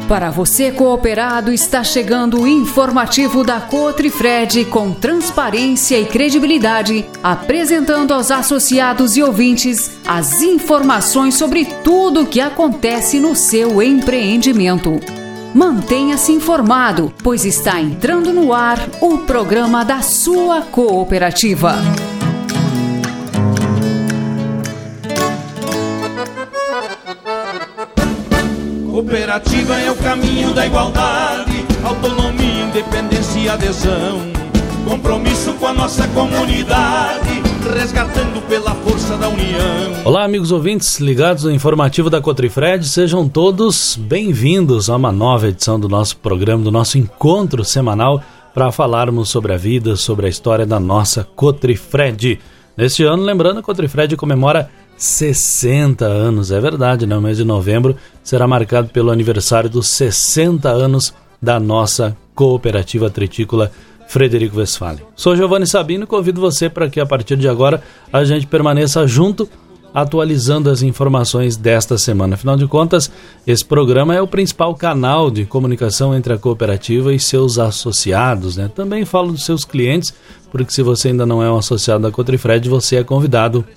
Para você cooperado, está chegando o informativo da Cotrifred com transparência e credibilidade, apresentando aos associados e ouvintes as informações sobre tudo o que acontece no seu empreendimento. Mantenha-se informado, pois está entrando no ar o programa da sua cooperativa. Cooperativa é o caminho da igualdade, autonomia, independência e adesão. Compromisso com a nossa comunidade, resgatando pela força da união. Olá, amigos ouvintes ligados no informativo da Cotrifred, sejam todos bem-vindos a uma nova edição do nosso programa, do nosso encontro semanal para falarmos sobre a vida, sobre a história da nossa Cotrifred. Neste ano, lembrando, a Cotrifred comemora 60 anos, é verdade, né? O mês de novembro será marcado pelo aniversário dos 60 anos da nossa cooperativa tritícola Frederico Westphalen. Sou Giovanni Sabino e convido você para que a partir de agora a gente permaneça junto, atualizando as informações desta semana. Afinal de contas, esse programa é o principal canal de comunicação entre a cooperativa e seus associados, né? Também falo dos seus clientes, porque se você ainda não é um associado da Cotrifred, você é convidado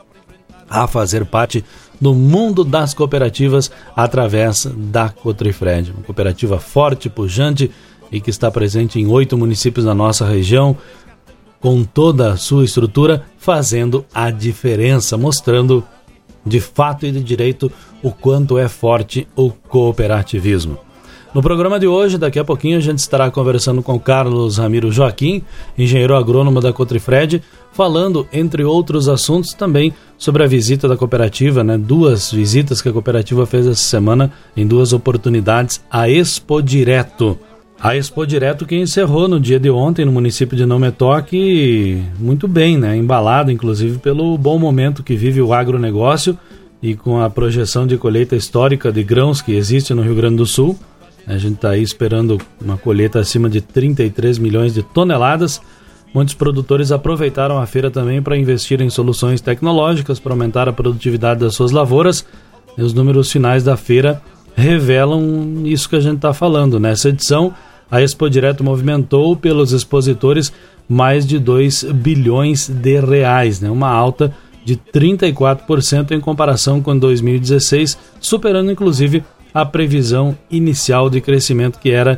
a fazer parte do mundo das cooperativas através da Cotrifred, uma cooperativa forte, pujante e que está presente em 8 municípios da nossa região, com toda a sua estrutura, fazendo a diferença, mostrando de fato e de direito o quanto é forte o cooperativismo. No programa de hoje, daqui a pouquinho, a gente estará conversando com Carlos Ramiro Joaquim, engenheiro agrônomo da Cotrifred, falando, entre outros assuntos, também sobre a visita da cooperativa, né? 2 visitas que a cooperativa fez essa semana, em 2 oportunidades, à Expo Direto. A Expo Direto que encerrou no dia de ontem no município de Não Me Toque, muito bem, né? Embalado, inclusive, pelo bom momento que vive o agronegócio e com a projeção de colheita histórica de grãos que existe no Rio Grande do Sul. A gente está aí esperando uma colheita acima de 33 milhões de toneladas. Muitos produtores aproveitaram a feira também para investir em soluções tecnológicas para aumentar a produtividade das suas lavouras. E os números finais da feira revelam isso que a gente está falando. Nessa edição, a Expo Direto movimentou pelos expositores mais de 2 bilhões de reais, né? Uma alta de 34% em comparação com 2016, superando inclusive a previsão inicial de crescimento, que era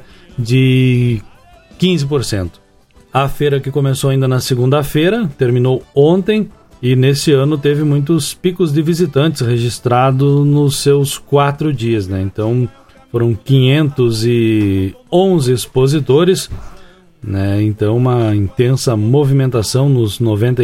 de 15%. A feira, que começou ainda na segunda-feira, terminou ontem e nesse ano teve muitos picos de visitantes registrados nos seus 4 dias, né? Então foram 511 expositores, né? Então uma intensa movimentação nos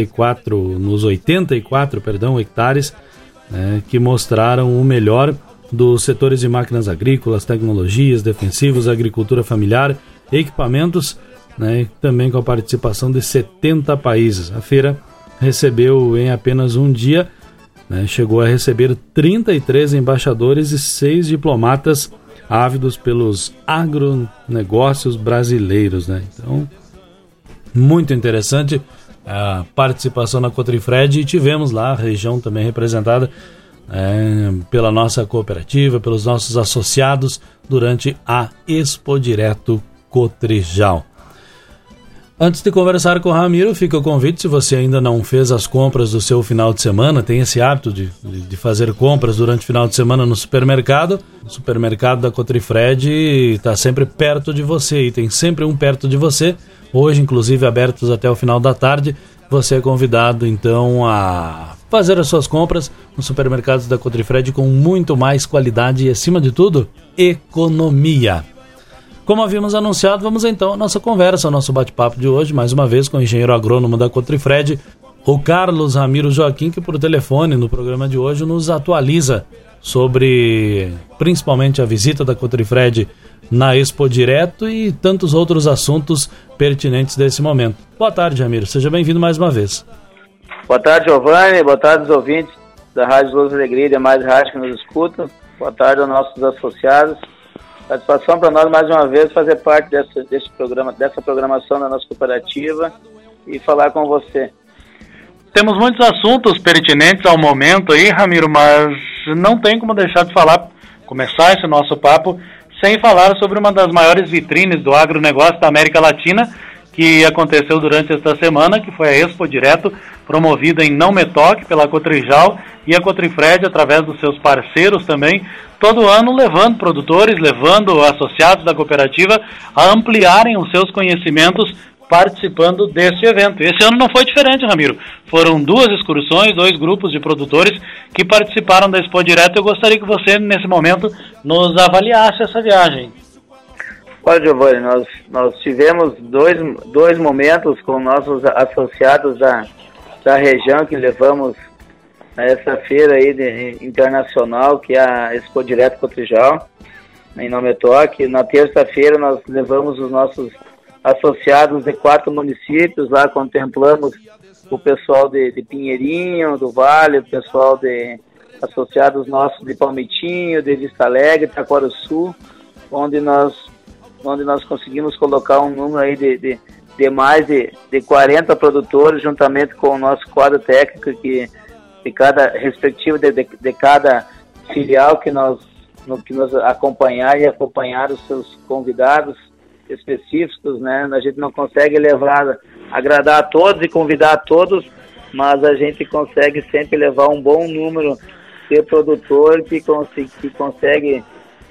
84 hectares, né? Que mostraram o melhor dos setores de máquinas agrícolas, tecnologias, defensivos, agricultura familiar, equipamentos, né, também com a participação de 70 países. A feira recebeu em apenas um dia, né, chegou a receber 33 embaixadores e 6 diplomatas ávidos pelos agronegócios brasileiros, né? Então, muito interessante a participação na Cotrifred, e tivemos lá a região também representada pela nossa cooperativa, pelos nossos associados durante a Expo Direto Cotrijal. Antes de conversar com o Ramiro, fica o convite: se você ainda não fez as compras do seu final de semana, tem esse hábito de fazer compras durante o final de semana no supermercado. O supermercado da Cotrifred está sempre perto de você e tem sempre um perto de você. Hoje, inclusive, abertos até o final da tarde. Você é convidado, então, a fazer as suas compras nos supermercados da Cotrifred com muito mais qualidade e, acima de tudo, economia. Como havíamos anunciado, vamos então à nossa conversa, ao nosso bate-papo de hoje, mais uma vez com o engenheiro agrônomo da Cotrifred, o Carlos Ramiro Joaquim, que por telefone no programa de hoje nos atualiza sobre principalmente a visita da Cotrifred na Expo Direto e tantos outros assuntos pertinentes desse momento. Boa tarde, Ramiro. Seja bem-vindo mais uma vez. Boa tarde, Giovanni. Boa tarde aos ouvintes da Rádio Luz Alegria e demais rádios que nos escutam. Boa tarde aos nossos associados. Satisfação para nós, mais uma vez, fazer parte desse programa, dessa programação da nossa cooperativa e falar com você. Temos muitos assuntos pertinentes ao momento aí, Ramiro, mas não tem como deixar de falar, começar esse nosso papo sem falar sobre uma das maiores vitrines do agronegócio da América Latina, que aconteceu durante esta semana, que foi a Expo Direto, promovida em Não Me Toque pela Cotrijal e a Cotrifred, através dos seus parceiros também, todo ano levando produtores, levando associados da cooperativa a ampliarem os seus conhecimentos participando deste evento. Esse ano não foi diferente, Ramiro. Foram 2 excursões, 2 grupos de produtores que participaram da Expo Direto. Eu gostaria que você, nesse momento, nos avaliasse essa viagem. Olha, Giovanni, nós tivemos dois momentos com nossos associados da região que levamos a essa feira aí internacional, que é a Expo Direto Cotrijal, em Não Me Toque. Na terça-feira nós levamos os nossos associados de 4 municípios, lá contemplamos o pessoal de Pinheirinho, do Vale, o pessoal de associados nossos de Palmitinho, de Vista Alegre, Taquarussu, onde nós conseguimos colocar um número aí de mais de 40 produtores, juntamente com o nosso quadro técnico, que de cada respectivo de cada filial que nós acompanhar os seus convidados específicos, né? A gente não consegue agradar a todos e convidar a todos, mas a gente consegue sempre levar um bom número de produtor que consegue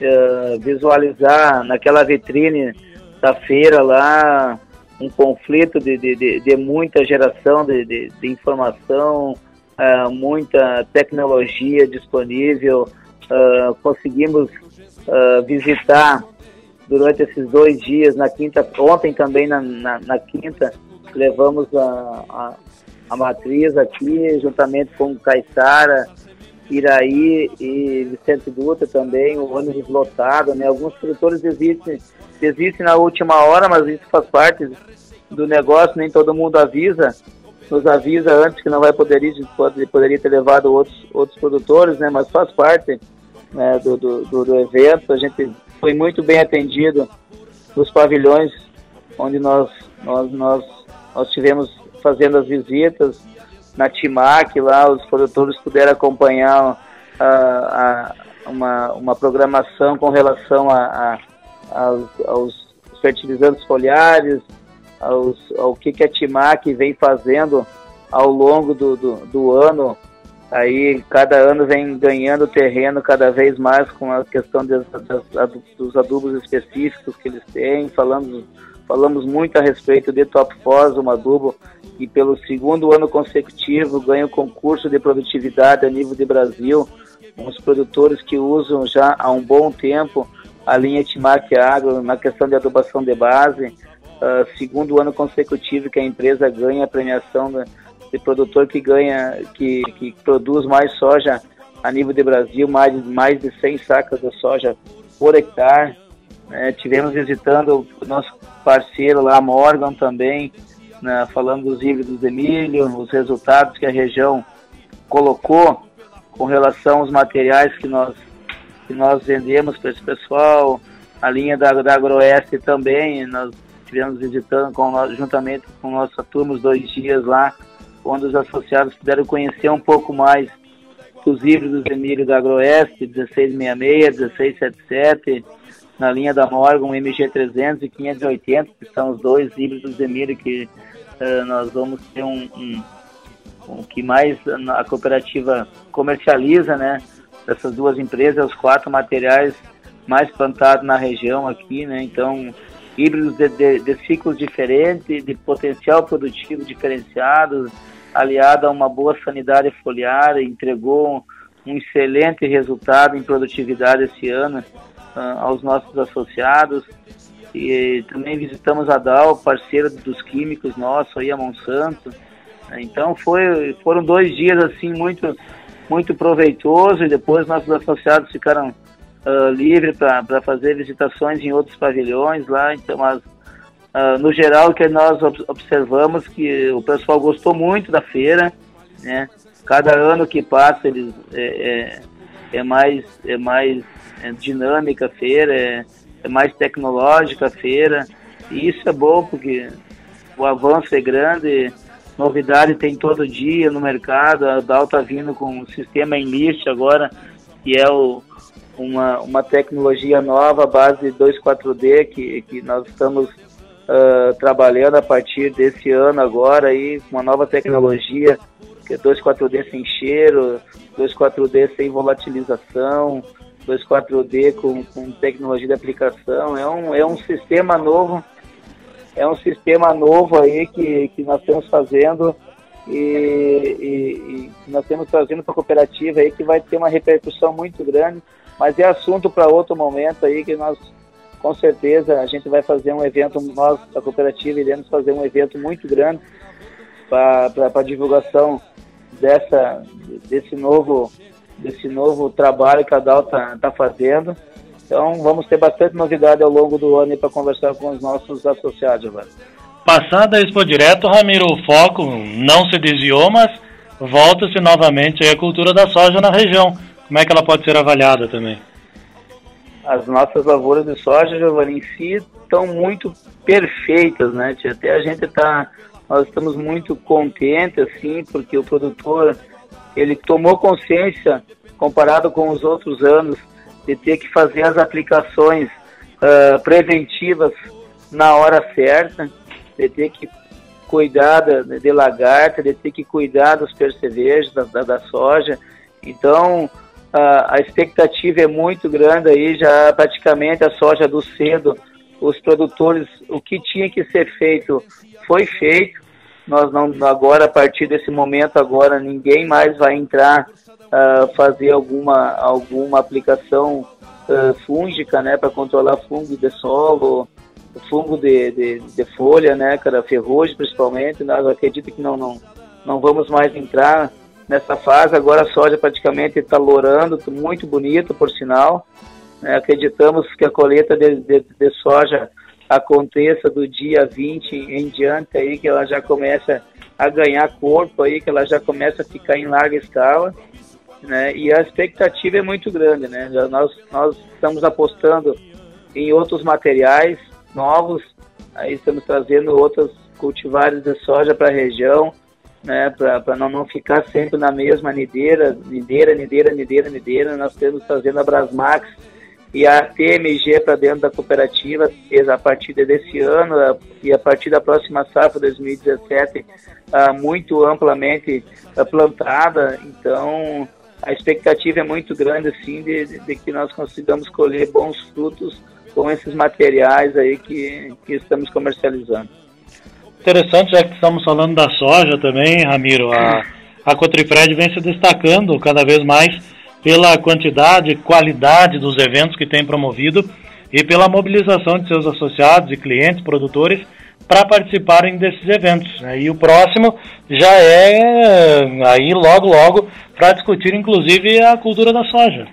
visualizar naquela vitrine da feira lá um conflito de muita geração de informação, muita tecnologia disponível. Conseguimos visitar durante esses 2 dias, na quinta, ontem também na quinta, levamos a matriz aqui, juntamente com Caiçara, Iraí e Vicente Dutra também, o ônibus lotado, né? Alguns produtores desistem na última hora, mas isso faz parte do negócio, nem todo mundo nos avisa antes que não vai poderia ter levado outros produtores, né? Mas faz parte, né, do evento. A gente foi muito bem atendido nos pavilhões onde nós tivemos fazendo as visitas. Na Timac, lá os produtores puderam acompanhar uma programação com relação aos fertilizantes foliares, ao que a Timac vem fazendo ao longo do ano. Aí cada ano vem ganhando terreno cada vez mais com a questão dos adubos específicos que eles têm. Falamos muito a respeito de Top Phos, um adubo que pelo 2º ano consecutivo ganha o concurso de produtividade a nível de Brasil, com os produtores que usam já há um bom tempo a linha Timac Agro na questão de adubação de base. 2º ano consecutivo que a empresa ganha a premiação de produtor que produz mais soja a nível de Brasil, mais de 100 sacas de soja por hectare. Tivemos visitando o nosso parceiro lá, Morgan, também, né, falando dos híbridos de milho, os resultados que a região colocou com relação aos materiais que nós vendemos para esse pessoal. A linha da Agroeste também, nós estivemos visitando juntamente com nossa turma os 2 dias lá, onde os associados puderam conhecer um pouco mais dos híbridos de milho da Agroeste, 1666, 1677, na linha da Morgan, MG300 e 580, que são os 2 híbridos de milho que nós vamos ter o que mais a cooperativa comercializa, né? Dessas 2 empresas, os 4 materiais mais plantados na região aqui, né? Então, híbridos de ciclos diferentes, de potencial produtivo diferenciado, aliado a uma boa sanidade foliar, entregou um excelente resultado em produtividade esse ano aos nossos associados. E também visitamos a Dow, parceira dos químicos nossos, aí a Monsanto. Então foram 2 dias assim muito, muito proveitosos, e depois nossos associados ficaram livres para fazer visitações em outros pavilhões lá. Então, no geral, o que nós observamos que o pessoal gostou muito da feira, né? Cada ano que passa eles é mais dinâmica a feira, é mais tecnológica a feira, e isso é bom porque o avanço é grande, novidade tem todo dia no mercado. A Dow está vindo com um sistema Enlist agora, que é uma tecnologia nova, base 2,4-D, que nós estamos trabalhando a partir desse ano agora, aí, uma nova tecnologia, que é 2,4-D sem cheiro, 2,4-D sem volatilização, 2,4-D com tecnologia de aplicação. É um sistema novo, aí que nós estamos fazendo e nós estamos trazendo para a cooperativa aí, que vai ter uma repercussão muito grande, mas é assunto para outro momento aí, que nós, com certeza, a gente vai fazer um evento, nós da cooperativa iremos fazer um evento muito grande para a divulgação desse novo trabalho que a DAO está fazendo. Então vamos ter bastante novidade ao longo do ano para conversar com os nossos associados, Giovanni. Passada a Expo Direto, Ramiro, o foco não se desviou, mas volta-se novamente a cultura da soja na região. Como é que ela pode ser avaliada também? As nossas lavouras de soja, Giovanni, em si estão muito perfeitas, né? Até nós estamos muito contentes, assim, porque o produtor, ele tomou consciência, comparado com os outros anos, de ter que fazer as aplicações preventivas na hora certa, de ter que cuidar de lagarta, de ter que cuidar dos percevejos, da soja. Então, a expectativa é muito grande aí, já praticamente a soja do cedo, os produtores, o que tinha que ser feito, foi feito. Nós não, agora, a partir desse momento, agora ninguém mais vai entrar fazer alguma aplicação fúngica, né, para controlar fungo de solo, fungo de folha, né, cara, ferrugem principalmente. Nós acredito que não vamos mais entrar nessa fase. Agora a soja praticamente está lourando, muito bonito, por sinal. Acreditamos que a colheita de soja aconteça do dia 20 em diante, aí, que ela já começa a ganhar corpo, aí, que ela já começa a ficar em larga escala, né? E a expectativa é muito grande, né? Nós estamos apostando em outros materiais novos, aí estamos trazendo outros cultivares de soja para a região, né? Para não ficar sempre na mesma nideira. Nós estamos trazendo a Brasmax e a TMG para dentro da cooperativa a partir desse ano e a partir da próxima safra 2017 muito amplamente plantada. Então a expectativa é muito grande, assim, de que nós consigamos colher bons frutos com esses materiais aí que estamos comercializando. Interessante, já que estamos falando da soja também, Ramiro, a Cotrifred vem se destacando cada vez mais pela quantidade e qualidade dos eventos que tem promovido e pela mobilização de seus associados e clientes, produtores, para participarem desses eventos. E o próximo já é aí logo para discutir inclusive a cultura da soja.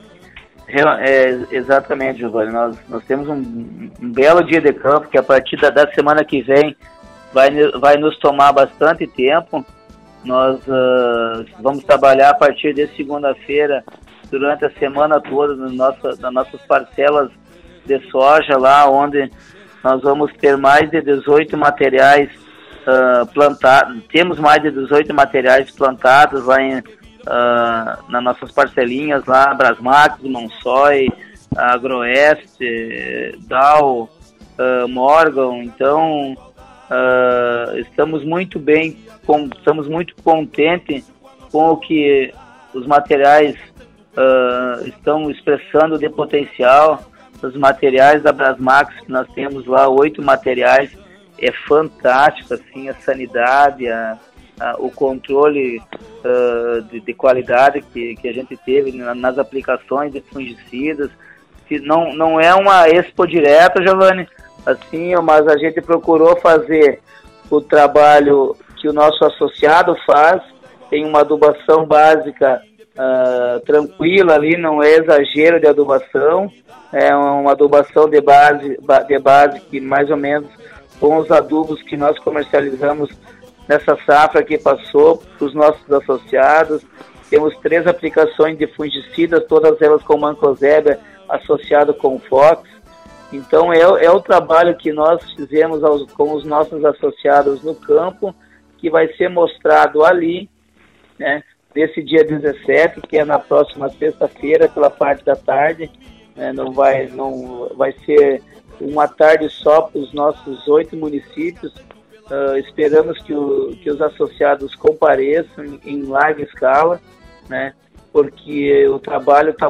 Exatamente, Giovanni. Nós temos um belo dia de campo que a partir da semana que vem vai nos tomar bastante tempo. Nós vamos trabalhar a partir de segunda-feira, durante a semana toda, nas nossas parcelas de soja, lá onde nós vamos ter mais de 18 materiais plantados. Temos mais de 18 materiais plantados lá nas nossas parcelinhas, lá, Brasmax, Monsoy, Agroeste, DAO, Morgan. Então, estamos muito contentes com o que os materiais estão expressando de potencial. Os materiais da Brasmax, que nós temos lá 8 materiais, é fantástico, assim, a sanidade, o controle de qualidade que a gente teve nas aplicações de fungicidas. Não é uma expo direta, Giovanni, assim, mas a gente procurou fazer o trabalho que o nosso associado faz. Tem uma adubação básica tranquila ali, não é exagero de adubação, é uma adubação de base que mais ou menos com os adubos que nós comercializamos nessa safra que passou para os nossos associados. Temos 3 aplicações de fungicidas, todas elas com mancozeb associado com Fox. Então é o trabalho que nós fizemos com os nossos associados no campo, que vai ser mostrado ali, né? desse dia 17, que é na próxima sexta-feira, pela parte da tarde. Não vai ser uma tarde só para os nossos 8 municípios. Esperamos que os associados compareçam em larga escala, né? Porque o trabalho está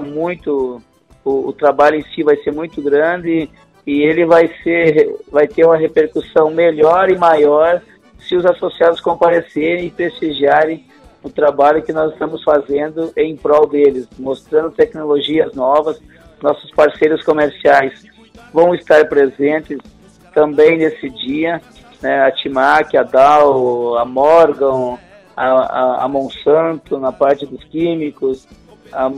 o trabalho em si vai ser muito grande e ele vai ter uma repercussão melhor e maior se os associados comparecerem e prestigiarem o trabalho que nós estamos fazendo em prol deles, mostrando tecnologias novas. Nossos parceiros comerciais vão estar presentes também nesse dia, né? A Timac, a Dow, a Morgan, a Monsanto na parte dos químicos, a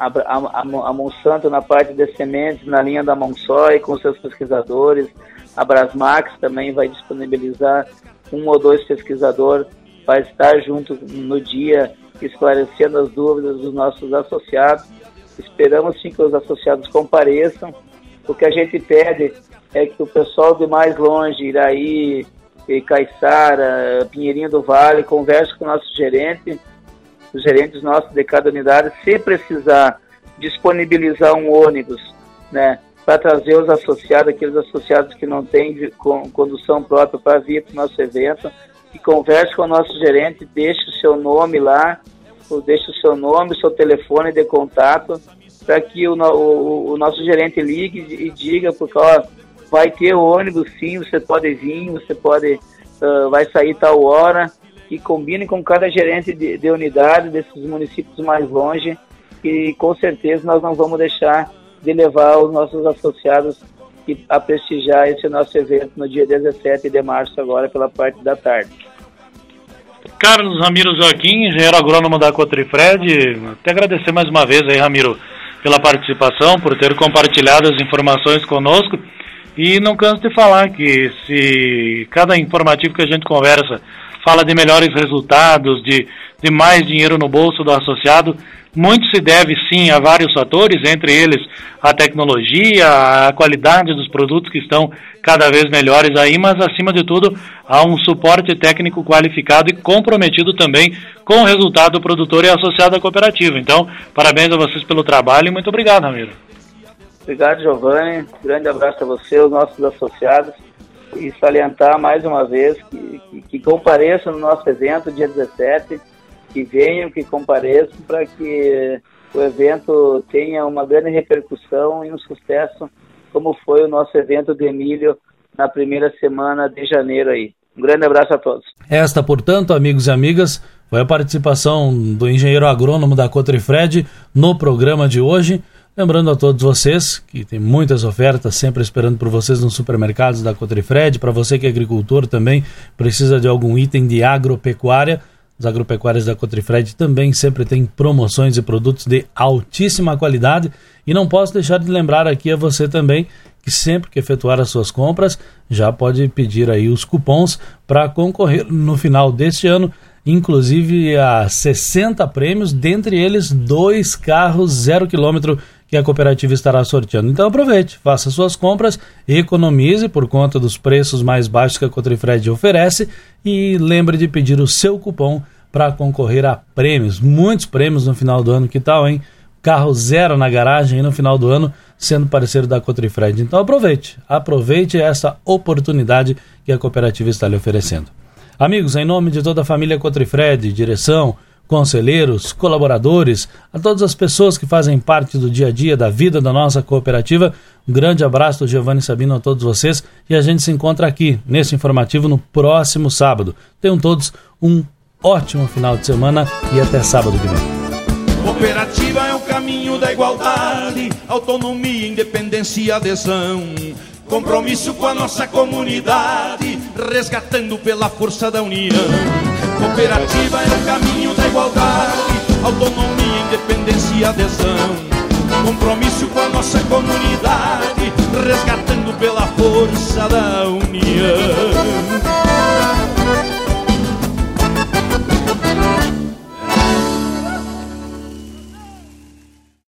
Monsanto na parte de sementes, na linha da Monsoy, com seus pesquisadores. A Brasmax também vai disponibilizar 1 ou 2 pesquisadores, vai estar junto no dia, esclarecendo as dúvidas dos nossos associados. Esperamos sim que os associados compareçam. O que a gente pede é que o pessoal de mais longe, Iraí, Caiçara, Pinheirinho do Vale, converse com o nosso gerente, os gerentes nossos de cada unidade, se precisar disponibilizar um ônibus, né, para trazer os associados, aqueles associados que não têm condução própria para vir para o nosso evento, que converse com o nosso gerente, deixe o seu nome lá, ou deixe o seu nome, o seu telefone de contato, para que o nosso gerente ligue e diga, porque vai ter o ônibus sim, você pode vir, vai sair tal hora, e combine com cada gerente de unidade desses municípios mais longe, e com certeza nós não vamos deixar de levar os nossos associados a prestigiar esse nosso evento no dia 17 de março, agora pela parte da tarde. Carlos Ramiro Joaquim, engenheiro agrônomo da Cotrifred, até agradecer mais uma vez aí, Ramiro, pela participação, por ter compartilhado as informações conosco, e não canso de falar que se cada informativo que a gente conversa fala de melhores resultados, de mais dinheiro no bolso do associado, muito se deve sim a vários fatores, entre eles a tecnologia, a qualidade dos produtos que estão cada vez melhores aí, mas acima de tudo há um suporte técnico qualificado e comprometido também com o resultado do produtor e associado à cooperativa. Então, parabéns a vocês pelo trabalho e muito obrigado, Ramiro. Obrigado, Giovanni. Grande abraço a você, aos nossos associados, e salientar mais uma vez que compareçam no nosso evento dia 17, que venham, que compareçam, para que o evento tenha uma grande repercussão e um sucesso, como foi o nosso evento de milho na primeira semana de janeiro aí. Um grande abraço a todos. Esta, portanto, amigos e amigas, foi a participação do engenheiro agrônomo da Cotrifred no programa de hoje. Lembrando a todos vocês que tem muitas ofertas sempre esperando por vocês nos supermercados da Cotrifred. Para você que é agricultor também precisa de algum item de agropecuária, os agropecuários da Cotrifred também sempre tem promoções e produtos de altíssima qualidade. E não posso deixar de lembrar aqui a você também que sempre que efetuar as suas compras já pode pedir aí os cupons para concorrer no final deste ano, inclusive a 60 prêmios, dentre eles 2 carros 0 km que a cooperativa estará sorteando. Então aproveite, faça suas compras, economize por conta dos preços mais baixos que a Cotrifred oferece e lembre de pedir o seu cupom para concorrer a prêmios, muitos prêmios no final do ano. Que tal, hein? Carro 0 na garagem no final do ano, sendo parceiro da Cotrifred. Então aproveite essa oportunidade que a cooperativa está lhe oferecendo. Amigos, em nome de toda a família Cotrifred, direção, conselheiros, colaboradores, a todas as pessoas que fazem parte do dia a dia da vida da nossa cooperativa, um grande abraço do Giovanni Sabino a todos vocês, e a gente se encontra aqui nesse informativo no próximo sábado. Tenham todos um ótimo final de semana e até sábado que vem. Cooperativa é o caminho da igualdade, autonomia, independência e adesão. Compromisso com a nossa comunidade, resgatando pela força da união. Cooperativa é o caminho da igualdade, autonomia, independência e adesão. Compromisso com a nossa comunidade.